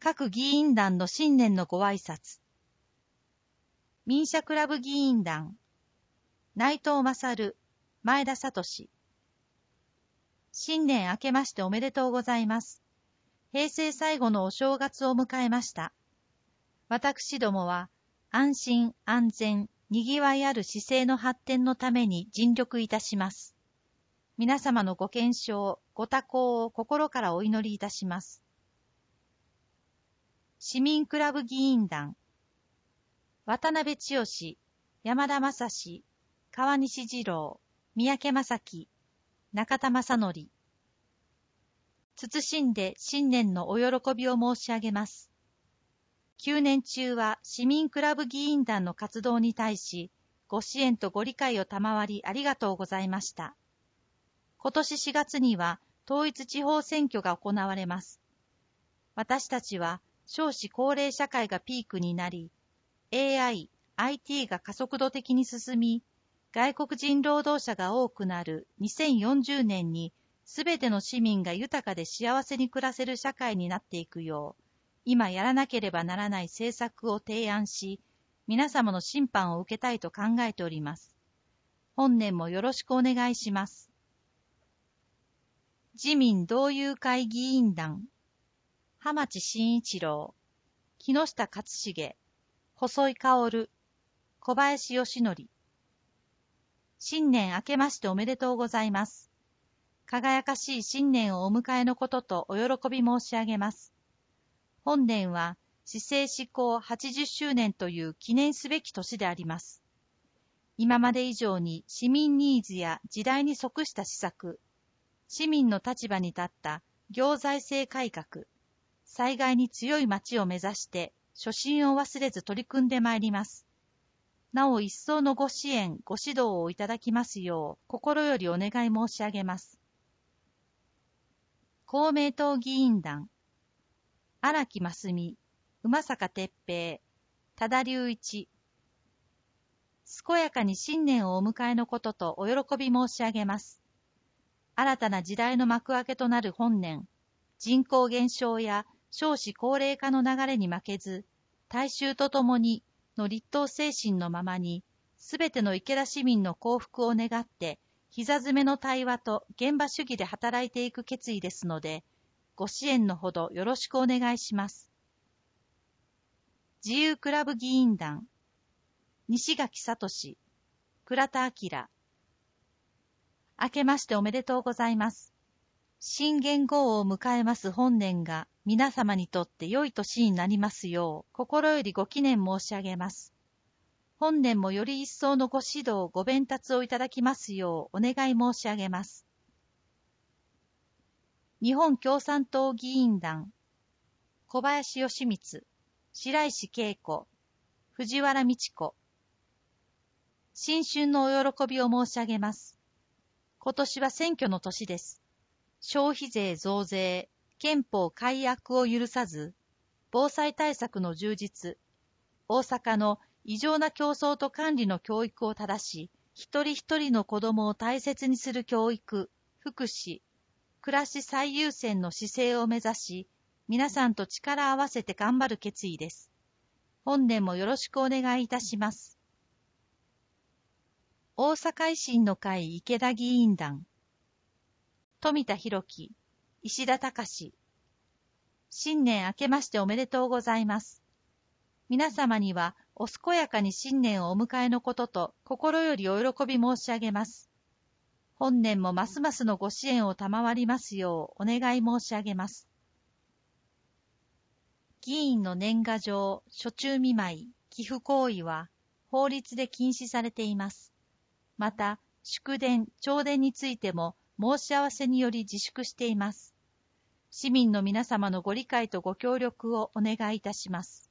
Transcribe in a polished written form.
各議員団の新年のご挨拶。民社クラブ議員団、内藤勝、前田聡。新年明けましておめでとうございます。平成最後のお正月を迎えました。私どもは、安心安全、にぎわいある市政の発展のために尽力いたします。皆様のご健勝、ご多幸を心からお祈りいたします。市民クラブ議員団、渡辺千代、山田正史、川西二郎、三宅正樹、中田正則。謹んで新年のお喜びを申し上げます。9年中は市民クラブ議員団の活動に対し、ご支援とご理解を賜りありがとうございました。今年4月には統一地方選挙が行われます。私たちは少子高齢社会がピークになり、AI、IT が加速度的に進み、外国人労働者が多くなる2040年に、すべての市民が豊かで幸せに暮らせる社会になっていくよう、今やらなければならない政策を提案し、皆様の審判を受けたいと考えております。本年もよろしくお願いします。自民同友会議員団、浜地真一郎、木下勝重、細井薫、小林義則。新年明けましておめでとうございます。輝かしい新年をお迎えのこととお喜び申し上げます。本年は市政施行80周年という記念すべき年であります。今まで以上に市民ニーズや時代に即した施策、市民の立場に立った行財政改革、災害に強い町を目指して初心を忘れず取り組んでまいります。なお一層のご支援、ご指導をいただきますよう心よりお願い申し上げます。公明党議員団、荒木真澄、馬坂哲平、多田隆一。健やかに新年をお迎えのこととお喜び申し上げます。新たな時代の幕開けとなる本年、人口減少や少子高齢化の流れに負けず、大衆とともにの立党精神のままに、すべての池田市民の幸福を願って、膝詰めの対話と現場主義で働いていく決意ですので、ご支援のほどよろしくお願いします。自由クラブ議員団、西垣聡、倉田明。明けましておめでとうございます。新元号を迎えます本年が皆様にとって良い年になりますよう心よりご祈念申し上げます。本年もより一層のご指導ご鞭達をいただきますようお願い申し上げます。日本共産党議員団、小林義光、白石恵子、藤原道子。新春のお喜びを申し上げます。今年は選挙の年です。消費税増税、憲法改悪を許さず、防災対策の充実、大阪の異常な競争と管理の教育を正し、一人一人の子供を大切にする教育、福祉、暮らし最優先の姿勢を目指し、皆さんと力を合わせて頑張る決意です。本年もよろしくお願いいたします。大阪維新の会池田議員団、富田博樹、石田隆。新年明けましておめでとうございます。皆様にはお健やかに新年をお迎えのことと心よりお喜び申し上げます。本年もますますのご支援を賜りますようお願い申し上げます。議員の年賀状、暑中見舞い、寄付行為は法律で禁止されています。また、祝電、弔電についても申し合わせにより自粛しています。市民の皆様のご理解とご協力をお願いいたします。